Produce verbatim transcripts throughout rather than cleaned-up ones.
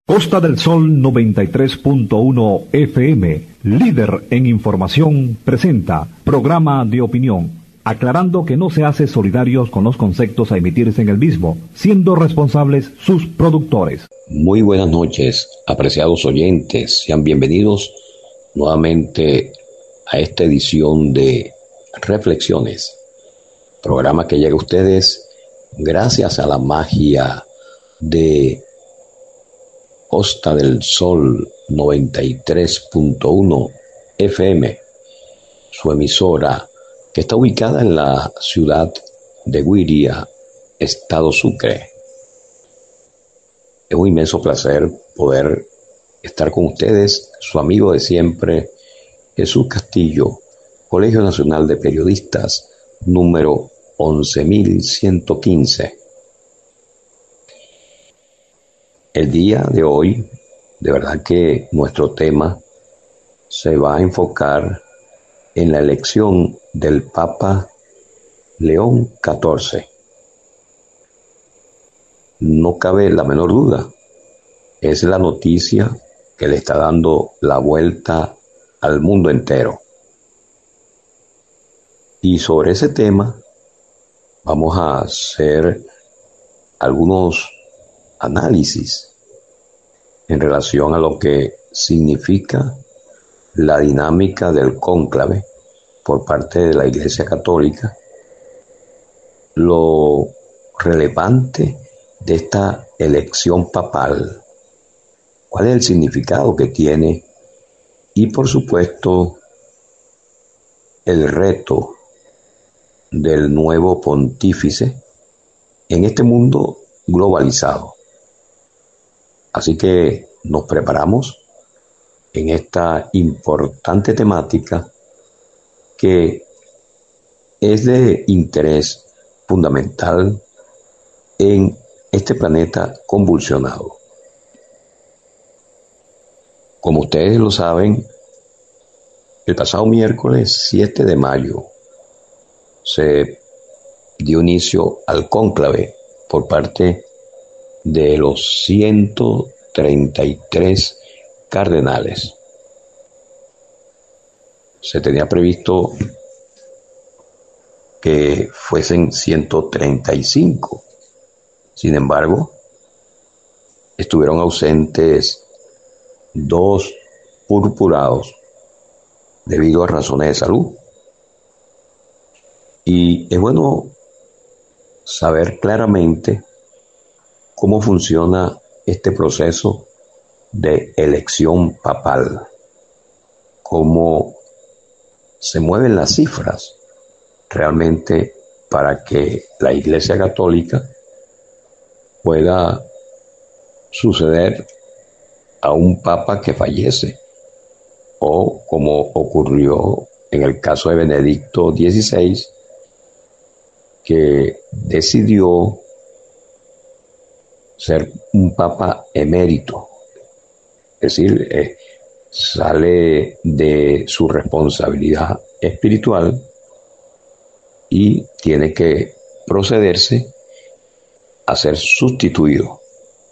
Costa del Sol noventa y tres punto uno F M, líder en información, presenta programa de opinión, aclarando que no se hace solidarios con los conceptos a emitirse en el mismo, siendo responsables sus productores. Muy buenas noches, apreciados oyentes, sean bienvenidos nuevamente a esta edición de Reflexiones, programa que llega a ustedes gracias a la magia de Costa del Sol noventa y tres punto uno F M, su emisora que está ubicada en la ciudad de Güiria, Estado Sucre. Es un inmenso placer poder estar con ustedes, su amigo de siempre, Jesús Castillo, Colegio Nacional de Periodistas, número once mil ciento quince. El día de hoy, de verdad que nuestro tema se va a enfocar en la elección del Papa León catorce. No cabe la menor duda, es la noticia que le está dando la vuelta al mundo entero. Y sobre ese tema vamos a hacer algunos análisis en relación a lo que significa la dinámica del cónclave por parte de la Iglesia Católica, lo relevante de esta elección papal, cuál es el significado que tiene y, por supuesto, el reto del nuevo pontífice en este mundo globalizado. Así que nos preparamos en esta importante temática que es de interés fundamental en este planeta convulsionado. Como ustedes lo saben, el pasado miércoles siete de mayo se dio inicio al cónclave por parte de los ciento treinta y tres cardenales. Se tenía previsto que fuesen ciento treinta y cinco. Sin embargo, estuvieron ausentes dos purpurados debido a razones de salud. Y es bueno saber claramente cómo funciona este proceso de elección papal, cómo se mueven las cifras realmente para que la Iglesia Católica pueda suceder a un papa que fallece, o como ocurrió en el caso de Benedicto dieciséis, que decidió ser un papa emérito, es decir, eh, sale de su responsabilidad espiritual y tiene que procederse a ser sustituido.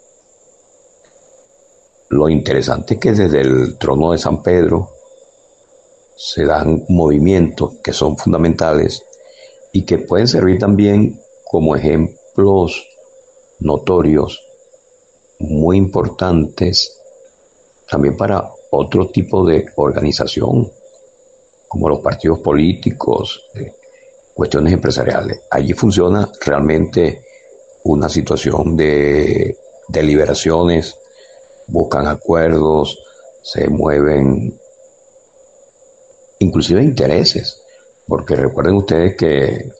Lo interesante es que desde el trono de San Pedro se dan movimientos que son fundamentales y que pueden servir también como ejemplos notorios, muy importantes también para otro tipo de organización, como los partidos políticos, eh, cuestiones empresariales. Allí funciona realmente una situación de deliberaciones, buscan acuerdos, se mueven inclusive intereses, porque recuerden ustedes que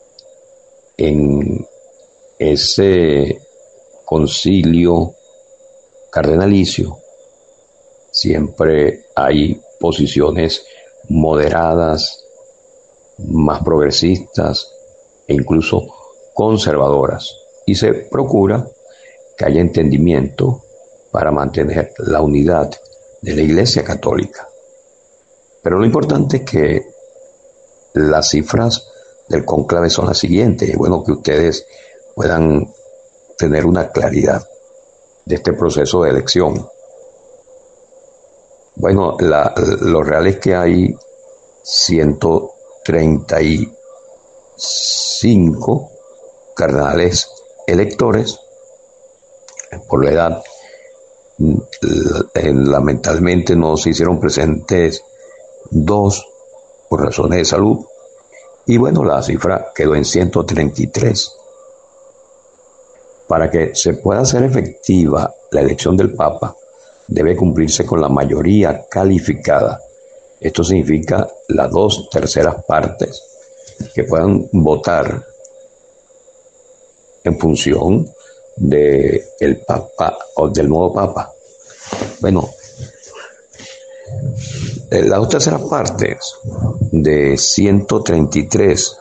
en ese concilio cardenalicio siempre hay posiciones moderadas, más progresistas e incluso conservadoras, y se procura que haya entendimiento para mantener la unidad de la Iglesia Católica. Pero lo importante es que las cifras del cónclave son las siguientes. Es bueno que ustedes puedan tener una claridad. de este proceso de elección. Bueno, la, lo real es que hay ciento treinta y cinco cardenales electores por la edad. Lamentablemente no se hicieron presentes dos por razones de salud, y bueno, la cifra quedó en ciento treinta y tres. Para que se pueda hacer efectiva la elección del Papa, debe cumplirse con la mayoría calificada. Esto significa las dos terceras partes que puedan votar en función de el Papa o del nuevo Papa. Bueno, las dos terceras partes de ciento treinta y tres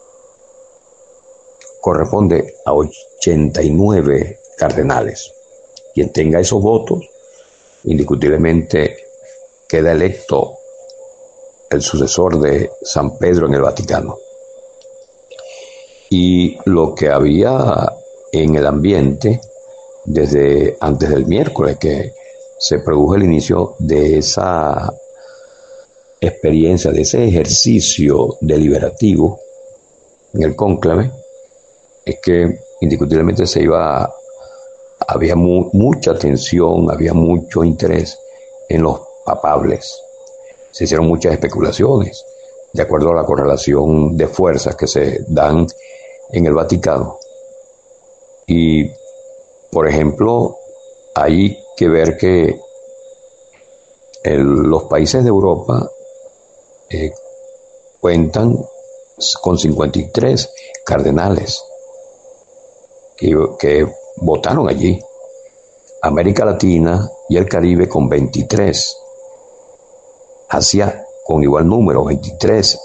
corresponde a ochenta y nueve cardenales. Quien tenga esos votos, indiscutiblemente queda electo el sucesor de San Pedro en el Vaticano. Y lo que había en el ambiente desde antes del miércoles, que se produjo el inicio de esa experiencia, de ese ejercicio deliberativo en el cónclave, es que indiscutiblemente se iba, había mu, mucha tensión, había mucho interés en los papables. Se hicieron muchas especulaciones, de acuerdo a la correlación de fuerzas que se dan en el Vaticano. Y, por ejemplo, hay que ver que el, los países de Europa eh, cuentan con cincuenta y tres cardenales que, que votaron allí. América Latina y el Caribe con veintitrés. Asia con igual número, veintitrés.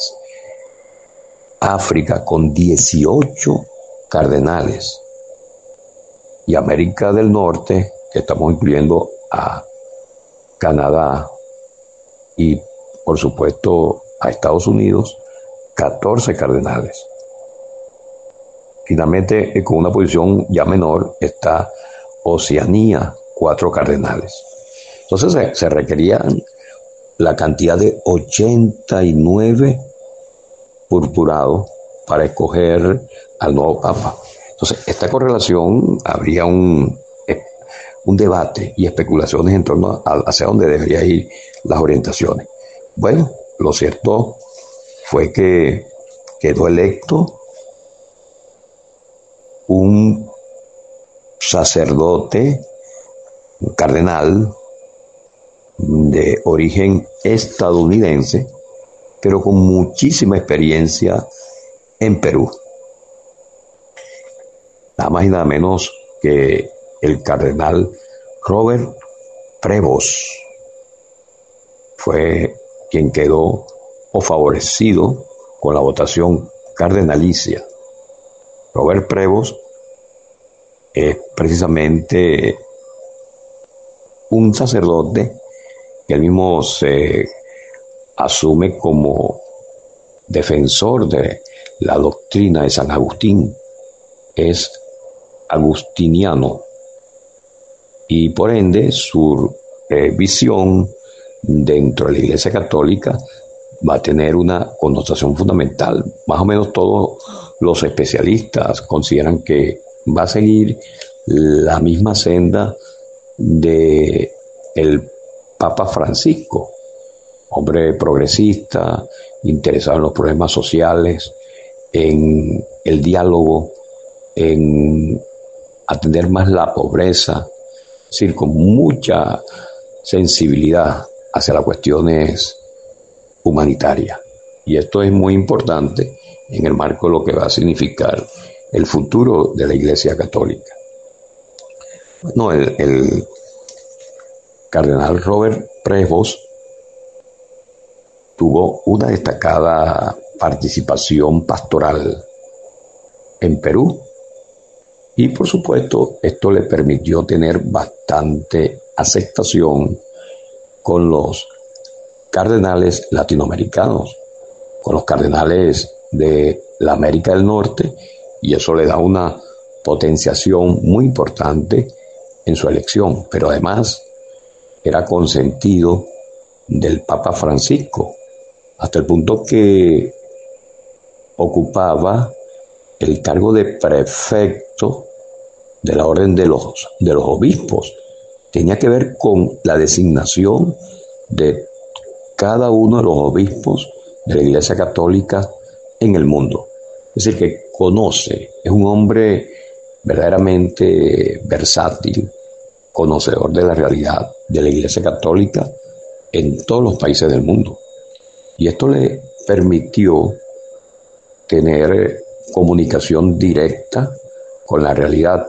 África con dieciocho cardenales. Y América del Norte, que estamos incluyendo a Canadá y, por supuesto, a Estados Unidos, catorce cardenales. Finalmente, con una posición ya menor, está Oceanía, cuatro cardenales. Entonces se, se requerían la cantidad de ochenta y nueve purpurados para escoger al nuevo Papa. Entonces, esta correlación habría un, un debate y especulaciones en torno a hacia dónde deberían ir las orientaciones. Bueno, lo cierto fue que quedó electo un sacerdote, un cardenal de origen estadounidense, pero con muchísima experiencia en Perú. Nada más y nada menos que el cardenal Robert Prevost fue quien quedó o favorecido con la votación cardenalicia. Robert Prevost es precisamente un sacerdote que él mismo se asume como defensor de la doctrina de San Agustín. Es agustiniano y por ende su eh, visión dentro de la Iglesia Católica va a tener una connotación fundamental. Más o menos todos los especialistas consideran que va a seguir la misma senda de el Papa Francisco, hombre progresista, interesado en los problemas sociales, en el diálogo, en atender más la pobreza, es decir, con mucha sensibilidad hacia las cuestiones humanitarias. Y esto es muy importante en el marco de lo que va a significar el futuro de la Iglesia Católica. Bueno, el, el cardenal Robert Prevost tuvo una destacada participación pastoral en Perú y, por supuesto, esto le permitió tener bastante aceptación con los cardenales latinoamericanos, con los cardenales de la América del Norte, y eso le da una potenciación muy importante en su elección, pero además era consentido del Papa Francisco, hasta el punto que ocupaba el cargo de prefecto de la orden de los, de los obispos. Tenía que ver con la designación de cada uno de los obispos de la Iglesia Católica en el mundo. Es decir, que conoce, es un hombre verdaderamente versátil, conocedor de la realidad de la Iglesia Católica en todos los países del mundo. Y esto le permitió tener comunicación directa con la realidad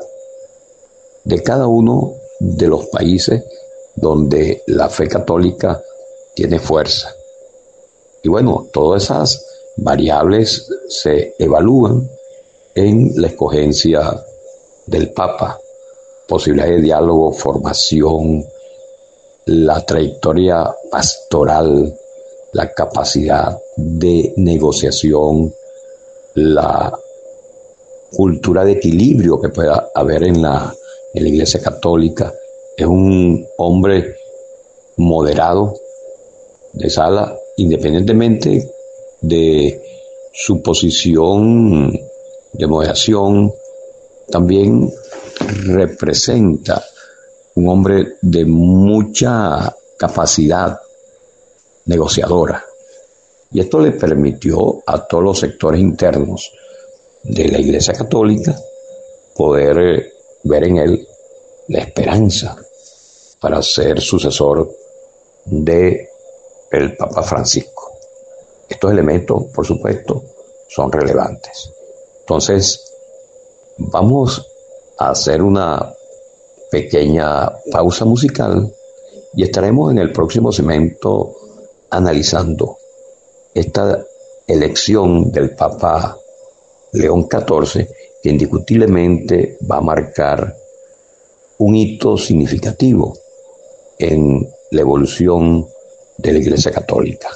de cada uno de los países donde la fe católica tiene fuerza. Y bueno, todas esas variables se evalúan en la escogencia del Papa. Posibilidad de diálogo, formación, la trayectoria pastoral, la capacidad de negociación, la cultura de equilibrio que pueda haber en la, en la Iglesia Católica. Es un hombre moderado, de sala, independientemente de su posición de moderación, también representa un hombre de mucha capacidad negociadora. Y esto le permitió a todos los sectores internos de la Iglesia Católica poder ver en él la esperanza para ser sucesor de el Papa Francisco. Estos elementos, por supuesto, son relevantes. Entonces, vamos a hacer una pequeña pausa musical y estaremos en el próximo segmento analizando esta elección del Papa León catorce, que indiscutiblemente va a marcar un hito significativo en la evolución de la Iglesia Católica.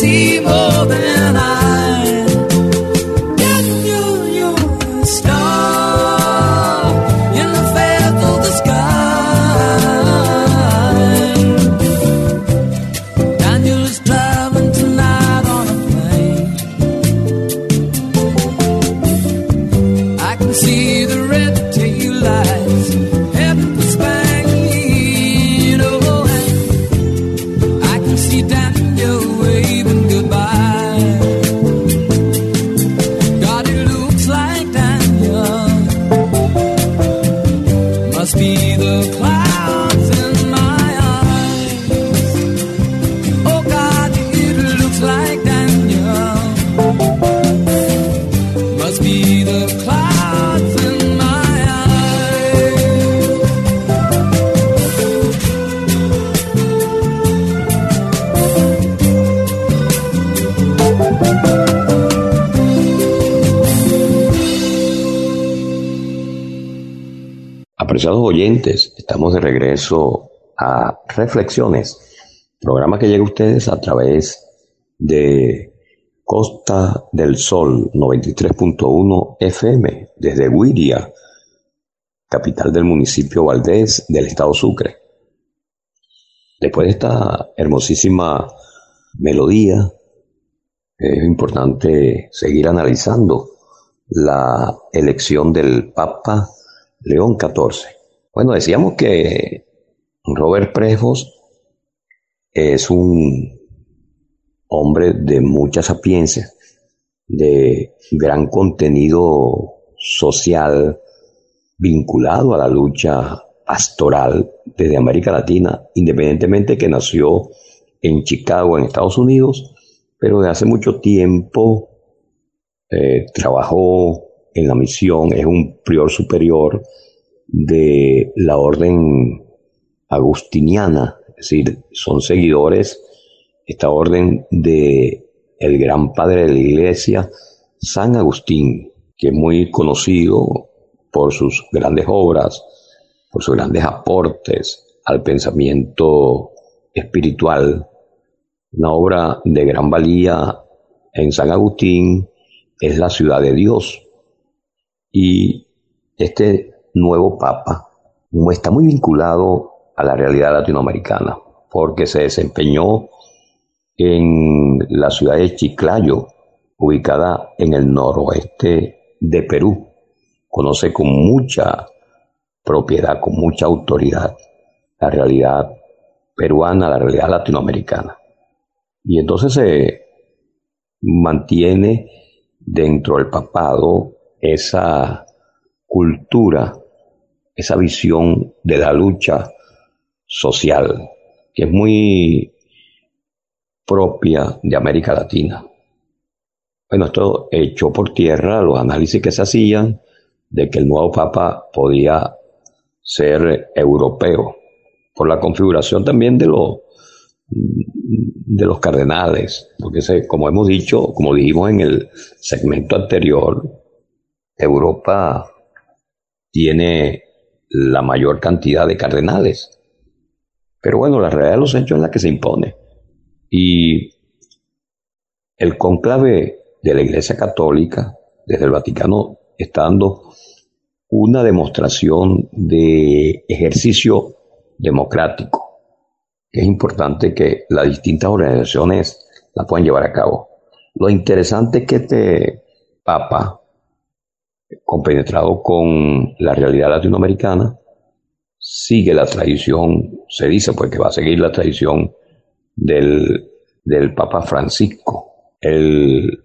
see more than I. Get you, you're a star in the face of the sky. Daniel is traveling tonight on a plane. I can see the red tail lights heading for Spain. Oh, I can see Daniel waving goodbye. God, it looks like Daniel must be the clouds in my eyes. Oh God, it looks like Daniel must be the clouds in my eyes. Apreciados oyentes, estamos de regreso a Reflexiones, programa que llega a ustedes a través de Costa del Sol noventa y tres punto uno F M, desde Güiria, capital del municipio Valdés del estado Sucre. Después de esta hermosísima melodía, es importante seguir analizando la elección del Papa León catorce. Bueno, decíamos que Robert Prevost es un hombre de mucha sapiencia, de gran contenido social vinculado a la lucha pastoral desde América Latina, independientemente que nació en Chicago, en Estados Unidos, pero de hace mucho tiempo eh, trabajó en la misión, es un prior superior de la orden agustiniana, es decir, son seguidores, esta orden de el gran padre de la iglesia, San Agustín, que es muy conocido por sus grandes obras, por sus grandes aportes al pensamiento espiritual. Una obra de gran valía en San Agustín es La ciudad de Dios. Y este nuevo Papa está muy vinculado a la realidad latinoamericana, porque se desempeñó en la ciudad de Chiclayo, ubicada en el noroeste de Perú. Conoce con mucha propiedad, con mucha autoridad, la realidad peruana, la realidad latinoamericana. Y entonces se mantiene dentro del papado esa cultura, esa visión de la lucha social, que es muy propia de América Latina. Bueno, esto echó por tierra los análisis que se hacían de que el nuevo Papa podía ser europeo, por la configuración también de los de los cardenales, porque se, como hemos dicho, como dijimos en el segmento anterior, Europa tiene la mayor cantidad de cardenales, pero bueno, la realidad de los hechos es la que se impone, y el cónclave de la Iglesia Católica desde el Vaticano está dando una demostración de ejercicio democrático, que es importante que las distintas organizaciones la puedan llevar a cabo. Lo interesante es que este Papa, compenetrado con la realidad latinoamericana, sigue la tradición, se dice pues que va a seguir la tradición del, del Papa Francisco. El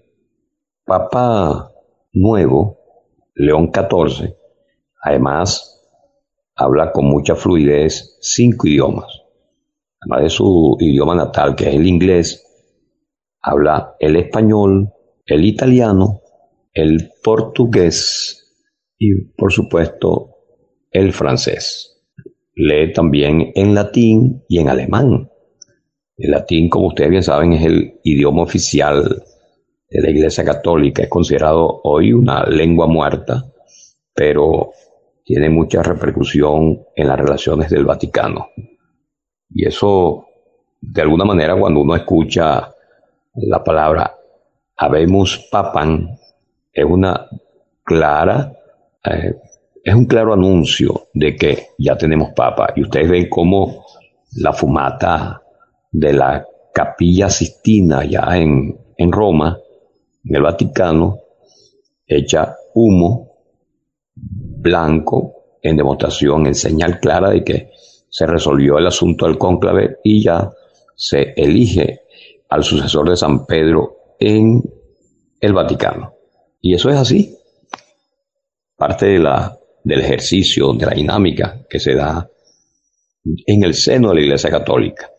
Papa nuevo, León catorce, además habla con mucha fluidez cinco idiomas. Además de su idioma natal, que es el inglés, habla el español, el italiano, el portugués y, por supuesto, el francés. Lee también en latín y en alemán. El latín, como ustedes bien saben, es el idioma oficial de la Iglesia Católica. Es considerado hoy una lengua muerta, pero tiene mucha repercusión en las relaciones del Vaticano. Y eso, de alguna manera, cuando uno escucha La palabra habemus papam es una clara, eh, es un claro anuncio de que ya tenemos papa. Y ustedes ven cómo la fumata de la Capilla Sistina ya en, en Roma, en el Vaticano, echa humo blanco en demostración, en señal clara de que se resolvió el asunto del cónclave y ya se elige al sucesor de San Pedro en el Vaticano. Y eso es así. Parte de la, del ejercicio, de la dinámica que se da en el seno de la Iglesia Católica.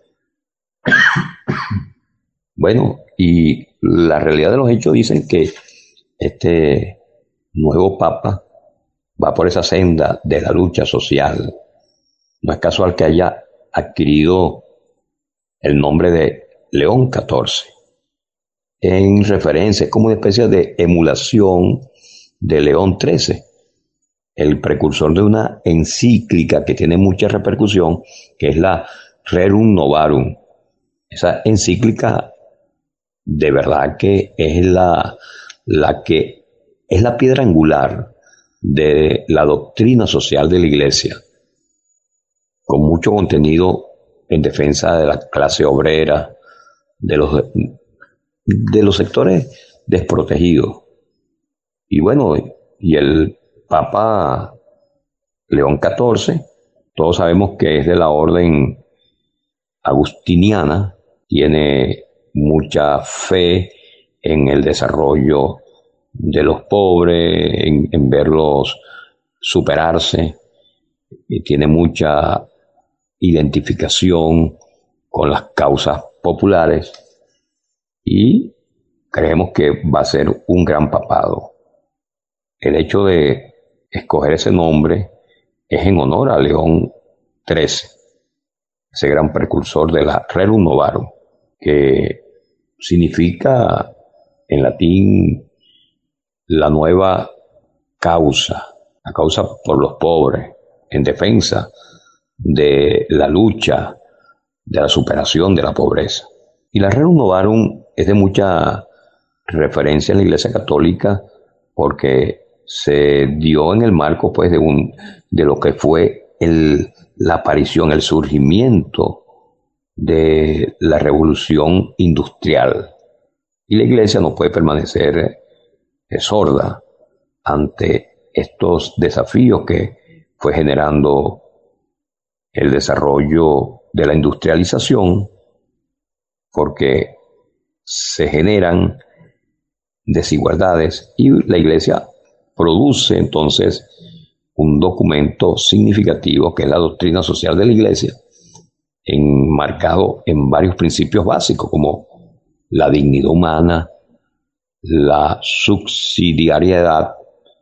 Bueno, y la realidad de los hechos dicen que este nuevo Papa va por esa senda de la lucha social. No es casual que haya adquirido el nombre de León catorce, en referencia, es como una especie de emulación de León trece, el precursor de una encíclica que tiene mucha repercusión, que es la Rerum Novarum. Esa encíclica de verdad que es la, la que es la piedra angular de la doctrina social de la Iglesia, con mucho contenido en defensa de la clase obrera, de los, de los sectores desprotegidos. Y bueno, y el Papa León catorce, todos sabemos que es de la orden agustiniana, tiene mucha fe en el desarrollo de los pobres, en, en verlos superarse, y tiene mucha identificación con las causas populares y creemos que va a ser un gran papado. El hecho de escoger ese nombre es en honor a León trece, ese gran precursor de la Rerum Novarum, que significa en latín la nueva causa, la causa por los pobres, en defensa de la lucha, de la superación de la pobreza. Y la Rerum Novarum es de mucha referencia en la Iglesia Católica porque se dio en el marco pues de, un, de lo que fue el, la aparición, el surgimiento de la revolución industrial. Y la Iglesia no puede permanecer eh, sorda ante estos desafíos que fue generando el desarrollo de la industrialización, porque se generan desigualdades y la Iglesia produce entonces un documento significativo que es la doctrina social de la Iglesia, enmarcado en varios principios básicos como la dignidad humana, la subsidiariedad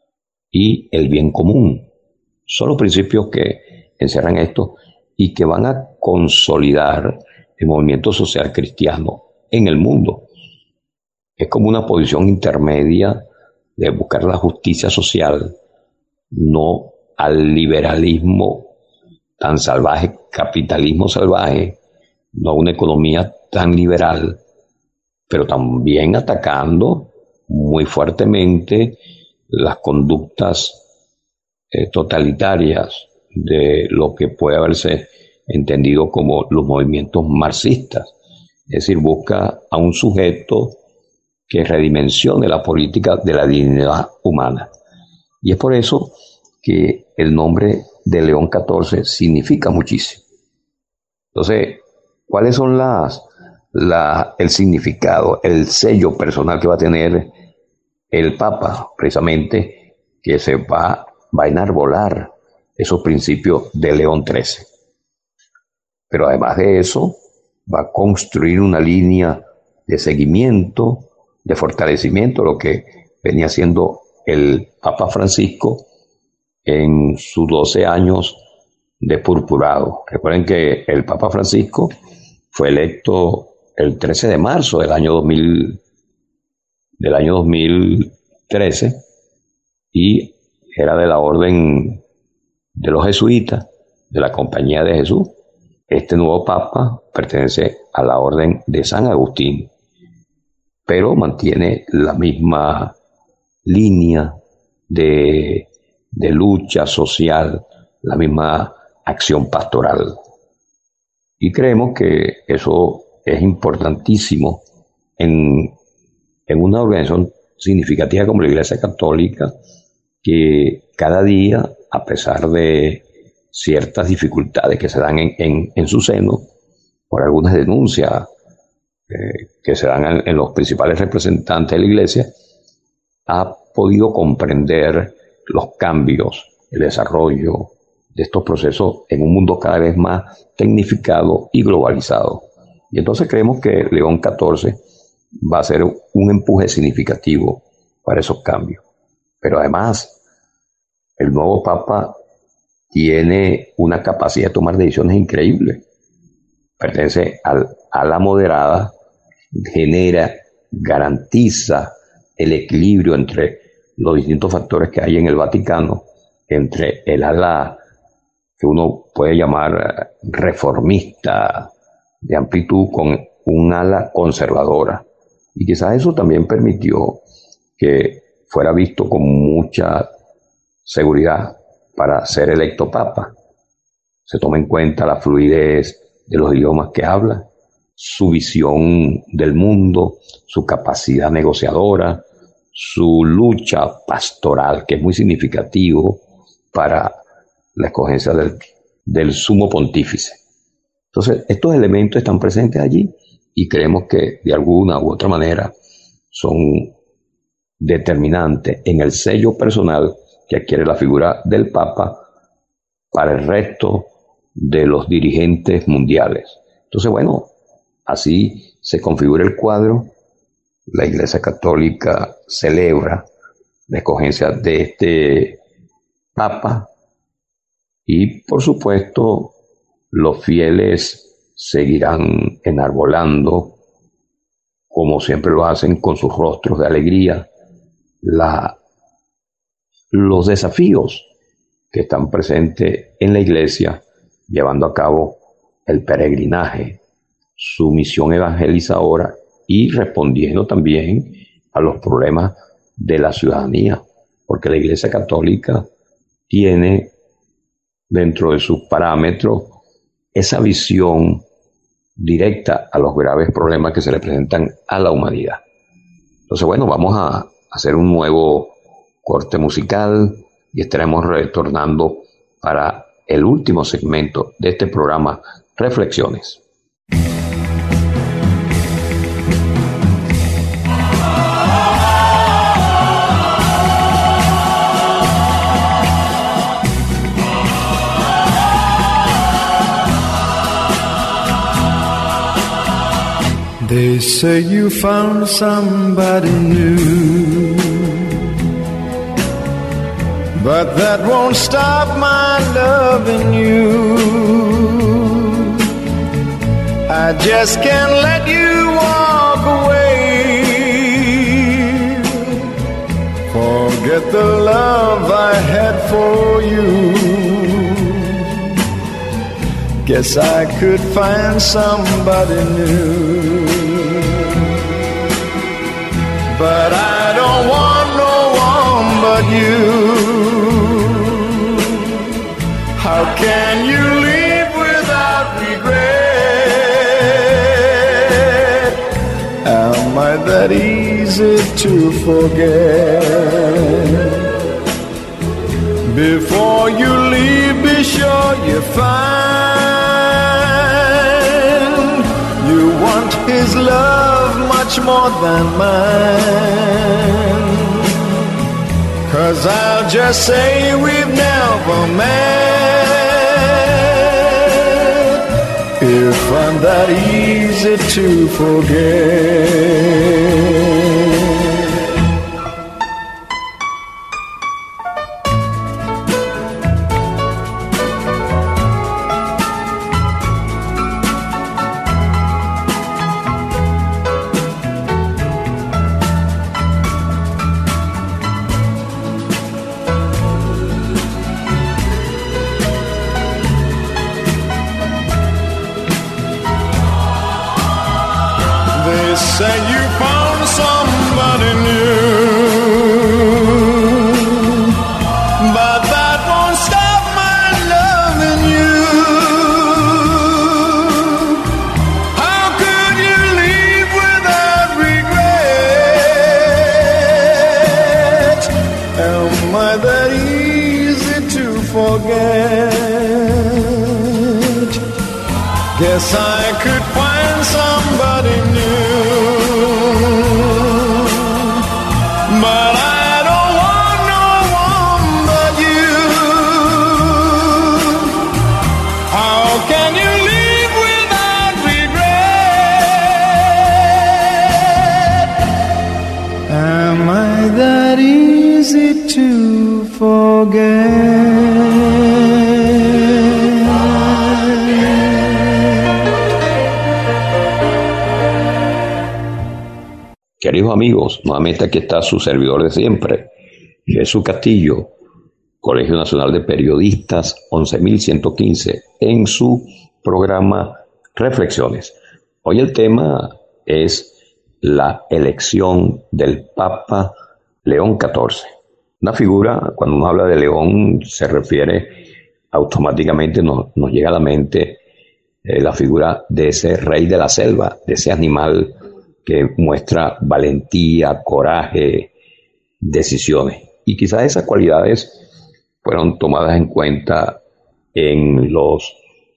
y el bien común. Son los principios que encierran esto y que van a consolidar el movimiento social cristiano en el mundo. Es como una posición intermedia de buscar la justicia social, no al liberalismo tan salvaje, capitalismo salvaje, no a una economía tan liberal, pero también atacando muy fuertemente las conductas eh, totalitarias de lo que puede haberse entendido como los movimientos marxistas. Es decir, busca a un sujeto que redimensione la política de la dignidad humana. Y es por eso que el nombre de León catorce significa muchísimo. Entonces, ¿cuáles son las, la, el significado, el sello personal que va a tener el Papa? Precisamente que se va, va a enarbolar esos principios de León trece. Pero además de eso, va a construir una línea de seguimiento, de fortalecimiento, lo que venía siendo el Papa Francisco en sus doce años de purpurado. Recuerden que el Papa Francisco fue electo el trece de marzo del año dos mil, del año dos mil trece y era de la orden de los jesuitas, de la Compañía de Jesús. Este nuevo Papa pertenece a la orden de San Agustín. pero mantiene la misma línea de, de lucha social, la misma acción pastoral. Y creemos que eso es importantísimo en, en una organización significativa como la Iglesia Católica, que cada día, a pesar de ciertas dificultades que se dan en, en, en su seno, por algunas denuncias eh, que se dan en, en los principales representantes de la Iglesia, ha podido comprender los cambios, el desarrollo de estos procesos en un mundo cada vez más tecnificado y globalizado. Y entonces creemos que León catorce va a ser un empuje significativo para esos cambios. Pero además, el nuevo Papa tiene una capacidad de tomar decisiones increíbles. Pertenece al, a la moderada, genera, garantiza el equilibrio entre los distintos factores que hay en el Vaticano, entre el ala que uno puede llamar reformista de amplitud con un ala conservadora. Y quizás eso también permitió que fuera visto con mucha seguridad para ser electo Papa. Se toma en cuenta la fluidez de los idiomas que habla, su visión del mundo, su capacidad negociadora, su lucha pastoral, que es muy significativo para la escogencia del, del sumo pontífice. Entonces, estos elementos están presentes allí y creemos que de alguna u otra manera son determinantes en el sello personal que adquiere la figura del Papa para el resto de los dirigentes mundiales. Entonces, bueno, así se configura el cuadro. La Iglesia Católica celebra la escogencia de este Papa y, por supuesto, los fieles seguirán enarbolando, como siempre lo hacen, con sus rostros de alegría, la, los desafíos que están presentes en la Iglesia, llevando a cabo el peregrinaje, su misión evangelizadora y respondiendo también a los problemas de la ciudadanía, porque la Iglesia Católica tiene dentro de sus parámetros esa visión directa a los graves problemas que se le presentan a la humanidad. Entonces, bueno, vamos a hacer un nuevo corte musical y estaremos retornando para el último segmento de este programa, Reflexiones. They say you found somebody new, but that won't stop my loving you. I just can't let you walk away. Forget the love I had for you. Guess I could find somebody new. But I don't want no one but you. How can you leave without regret? Am I that easy to forget? Before you leave, be sure you find you want his love much more than mine. 'Cause I'll just say we've never met if I'm that easy to forget. Say you found somebody new. But that won't stop my loving you. How could you leave without regret? Am I that easy to forget? Guess I could find somebody new. But I don't want no one but you. How can you leave without regret? Am I that easy to forget? Queridos amigos, nuevamente aquí está su servidor de siempre, Jesús Castillo, Colegio Nacional de Periodistas once mil ciento quince, en su programa Reflexiones. Hoy el tema es la elección del Papa León catorce. Una figura, cuando uno habla de León, se refiere automáticamente, nos, nos llega a la mente eh, la figura de ese rey de la selva, de ese animal que muestra valentía, coraje, decisiones. Y quizás esas cualidades fueron tomadas en cuenta en los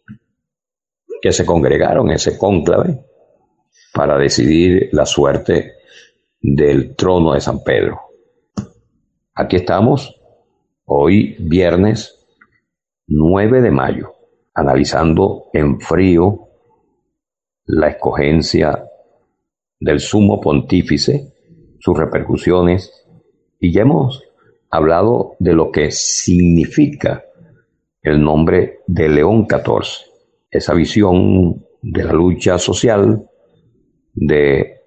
que se congregaron en ese cónclave para decidir la suerte del trono de San Pedro. Aquí estamos, hoy viernes nueve de mayo, analizando en frío la escogencia del sumo pontífice, sus repercusiones, y ya hemos hablado de lo que significa el nombre de León catorce, esa visión de la lucha social, de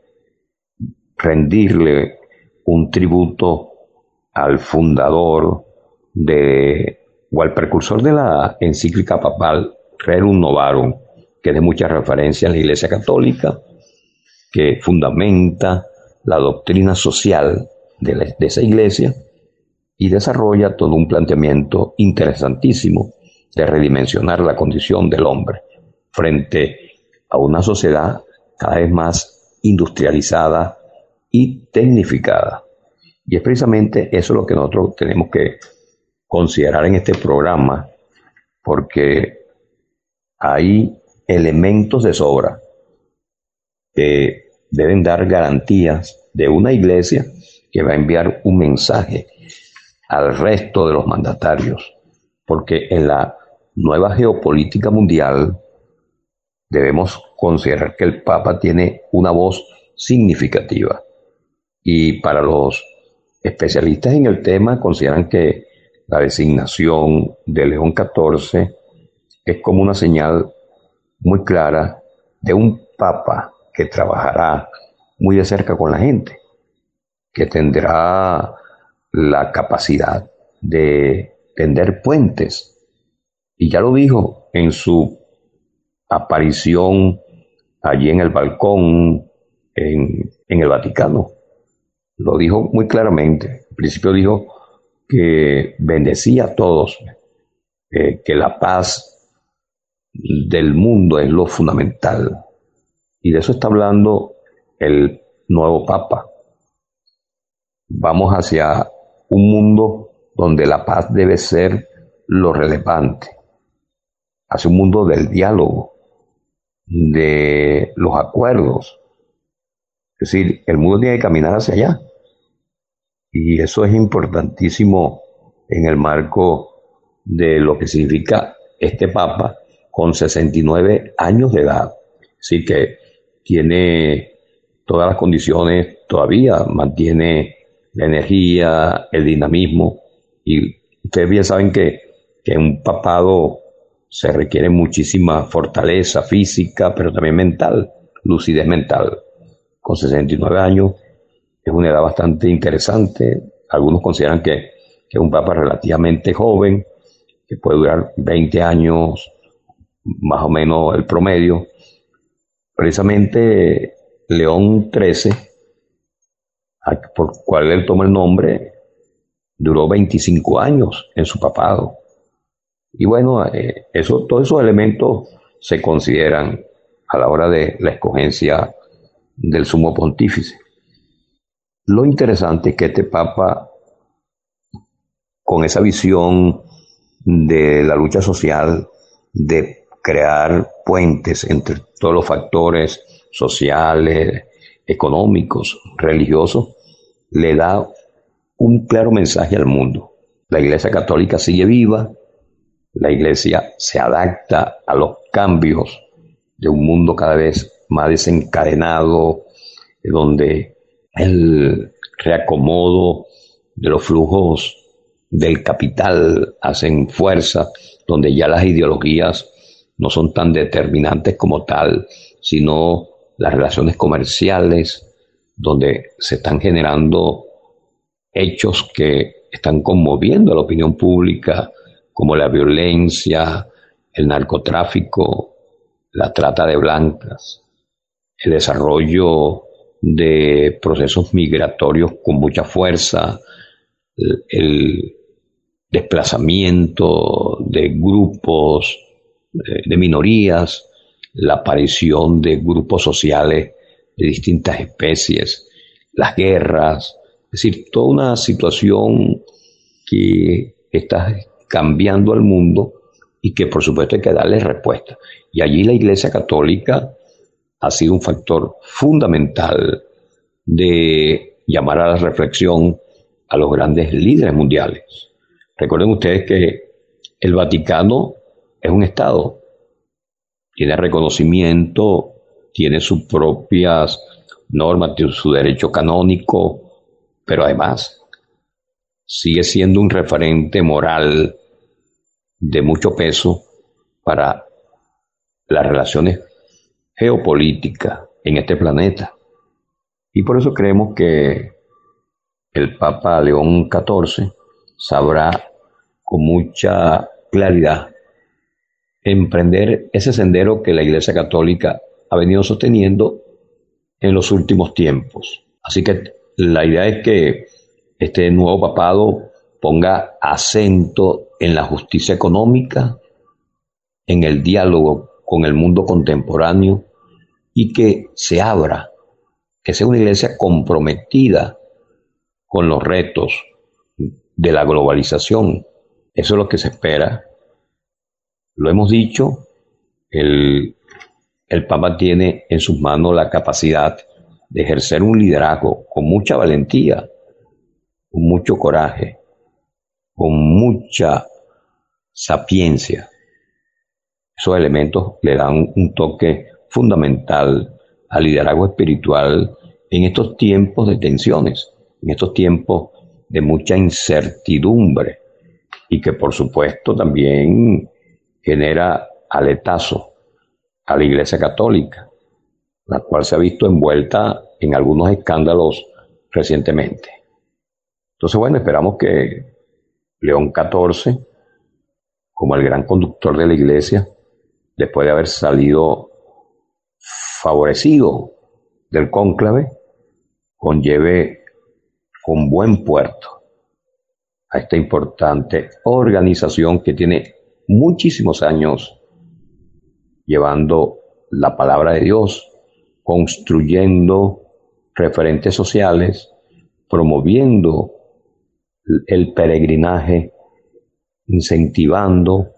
rendirle un tributo al fundador de, o al precursor de la encíclica papal Rerum Novarum, que es de mucha referencia en la Iglesia Católica, que fundamenta la doctrina social de, la, de esa iglesia y desarrolla todo un planteamiento interesantísimo de redimensionar la condición del hombre frente a una sociedad cada vez más industrializada y tecnificada. Y es precisamente eso lo que nosotros tenemos que considerar en este programa, porque hay elementos de sobra que deben dar garantías de una iglesia que va a enviar un mensaje al resto de los mandatarios, porque en la nueva geopolítica mundial debemos considerar que el Papa tiene una voz significativa, y para los especialistas en el tema consideran que la designación de León catorce es como una señal muy clara de un Papa que trabajará muy de cerca con la gente, que tendrá la capacidad de tender puentes. Y ya lo dijo en su aparición allí en el balcón en, en el Vaticano. Lo dijo muy claramente. Al principio dijo que bendecía a todos, eh, que la paz del mundo es lo fundamental. Y de eso está hablando el nuevo Papa. Vamos hacia un mundo donde la paz debe ser lo relevante, hacia un mundo del diálogo, de los acuerdos. Es decir, el mundo tiene que caminar hacia allá. Y eso es importantísimo en el marco de lo que significa este Papa con sesenta y nueve años de edad. Es decir, que tiene todas las condiciones, todavía mantiene la energía, el dinamismo, y ustedes bien saben que, que en un papado se requiere muchísima fortaleza física, pero también mental, lucidez mental. Con sesenta y nueve años es una edad bastante interesante. Algunos consideran que, que es un papa relativamente joven, que puede durar veinte años, más o menos el promedio. Precisamente León trece por cual él toma el nombre, duró veinticinco años en su papado. Y bueno, eh, eso, todos esos elementos se consideran a la hora de la escogencia del sumo pontífice. Lo interesante es que este papa, con esa visión de la lucha social, de crear puentes entre todos los factores sociales, económicos, religiosos, le da un claro mensaje al mundo. La Iglesia Católica sigue viva, la Iglesia se adapta a los cambios de un mundo cada vez más desencadenado, donde el reacomodo de los flujos del capital hacen fuerza, donde ya las ideologías no son tan determinantes como tal, sino las relaciones comerciales, donde se están generando hechos que están conmoviendo a la opinión pública, como la violencia, el narcotráfico, la trata de blancas, el desarrollo de procesos migratorios con mucha fuerza, el, el desplazamiento de grupos, de, de minorías, la aparición de grupos sociales de distintas especies, las guerras, es decir, toda una situación que está cambiando al mundo y que por supuesto hay que darle respuesta. Y allí la Iglesia Católica ha sido un factor fundamental de llamar a la reflexión a los grandes líderes mundiales. Recuerden ustedes que el Vaticano es un Estado, tiene reconocimiento, tiene sus propias normas, tiene su derecho canónico, pero además sigue siendo un referente moral de mucho peso para las relaciones geopolíticas en este planeta. Y por eso creemos que el Papa León catorce sabrá con mucha claridad emprender ese sendero que la Iglesia Católica ha venido sosteniendo en los últimos tiempos. Así que la idea es que este nuevo papado ponga acento en la justicia económica, en el diálogo con el mundo contemporáneo y que se abra, que sea una iglesia comprometida con los retos de la globalización. Eso es lo que se espera. Lo hemos dicho, el, el Papa tiene en sus manos la capacidad de ejercer un liderazgo con mucha valentía, con mucho coraje, con mucha sapiencia. Esos elementos le dan un toque fundamental al liderazgo espiritual en estos tiempos de tensiones, en estos tiempos de mucha incertidumbre y que por supuesto también genera aletazo a la Iglesia Católica, la cual se ha visto envuelta en algunos escándalos recientemente. Entonces, bueno, esperamos que León catorce, como el gran conductor de la Iglesia, después de haber salido favorecido del cónclave, conlleve con buen puerto a esta importante organización que tiene muchísimos años llevando la palabra de Dios, construyendo referentes sociales, promoviendo el peregrinaje, incentivando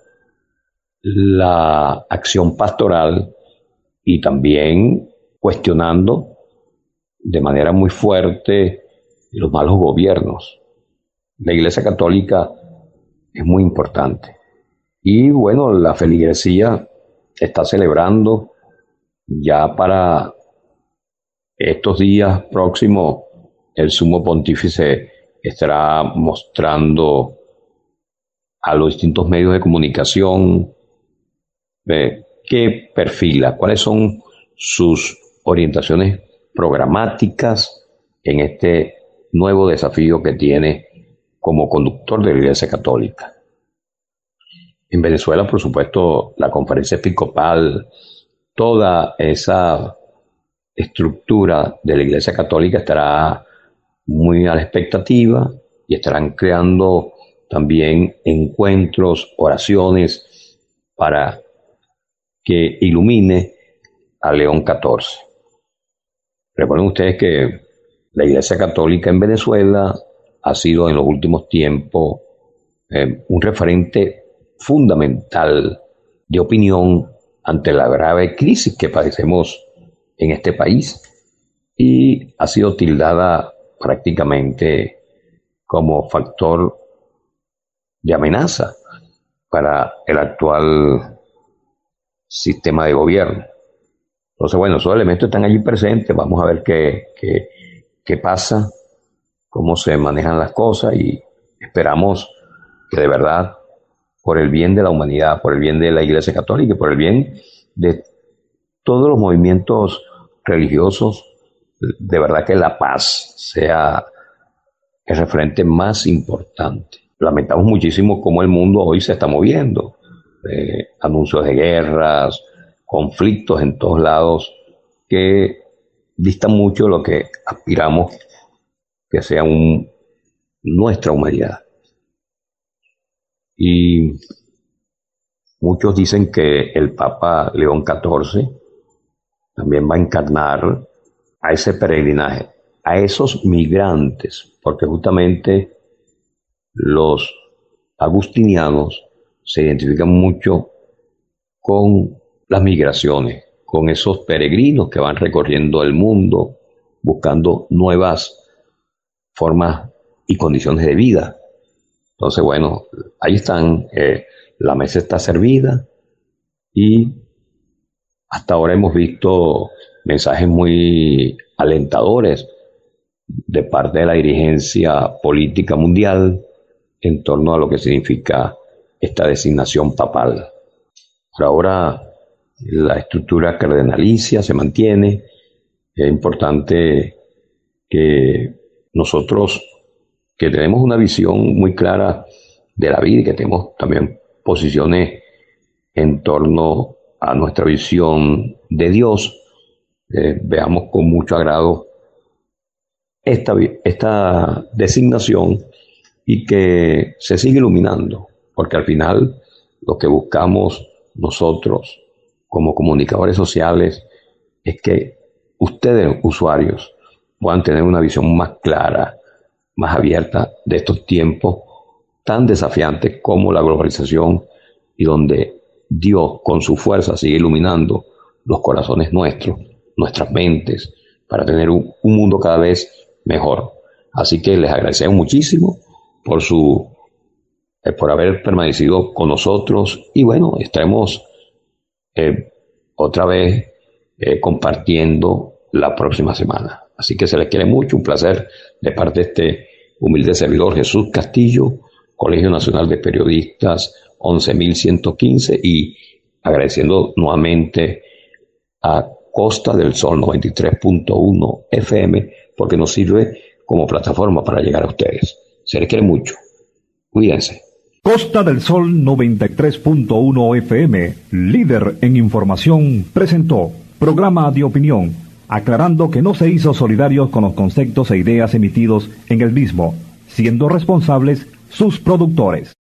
la acción pastoral y también cuestionando de manera muy fuerte los malos gobiernos. La Iglesia Católica es muy importante. Y bueno, la feligresía está celebrando ya para estos días próximos, el Sumo Pontífice estará mostrando a los distintos medios de comunicación eh, qué perfila, cuáles son sus orientaciones programáticas en este nuevo desafío que tiene como conductor de la Iglesia Católica. En Venezuela, por supuesto, la conferencia episcopal, toda esa estructura de la Iglesia Católica estará muy a la expectativa y estarán creando también encuentros, oraciones para que ilumine a León catorce. Recuerden ustedes que la Iglesia Católica en Venezuela ha sido en los últimos tiempos eh, un referente fundamental de opinión ante la grave crisis que padecemos en este país y ha sido tildada prácticamente como factor de amenaza para el actual sistema de gobierno. Entonces, bueno, esos elementos están allí presentes, vamos a ver qué, qué, qué pasa, cómo se manejan las cosas y esperamos que de verdad, por el bien de la humanidad, por el bien de la Iglesia Católica y por el bien de todos los movimientos religiosos, de verdad que la paz sea el referente más importante. Lamentamos muchísimo cómo el mundo hoy se está moviendo. Eh, anuncios de guerras, conflictos en todos lados que distan mucho de lo que aspiramos que sea un, nuestra humanidad. Y muchos dicen que el Papa León catorce también va a encarnar a ese peregrinaje, a esos migrantes, porque justamente los agustinianos se identifican mucho con las migraciones, con esos peregrinos que van recorriendo el mundo buscando nuevas formas y condiciones de vida. Entonces, bueno, ahí están, eh, la mesa está servida y hasta ahora hemos visto mensajes muy alentadores de parte de la dirigencia política mundial en torno a lo que significa esta designación papal. Por ahora la estructura cardenalicia se mantiene. Es importante que nosotros, que tenemos una visión muy clara de la vida y que tenemos también posiciones en torno a nuestra visión de Dios, eh, veamos con mucho agrado esta, esta designación y que se siga iluminando, porque al final lo que buscamos nosotros como comunicadores sociales es que ustedes, usuarios, puedan tener una visión más clara, más abierta de estos tiempos tan desafiantes como la globalización y donde Dios con su fuerza sigue iluminando los corazones nuestros, nuestras mentes, para tener un, un mundo cada vez mejor. Así que les agradecemos muchísimo por su eh, por haber permanecido con nosotros y bueno, estaremos eh, otra vez eh, compartiendo la próxima semana. Así que se les quiere mucho, un placer de parte de este humilde servidor Jesús Castillo, Colegio Nacional de Periodistas once mil ciento quince, y agradeciendo nuevamente a Costa del Sol noventa y tres punto uno F M porque nos sirve como plataforma para llegar a ustedes. Se les quiere mucho. Cuídense. Costa del Sol noventa y tres punto uno F M, líder en información, presentó programa de opinión, aclarando que no se hizo solidarios con los conceptos e ideas emitidos en el mismo, siendo responsables sus productores.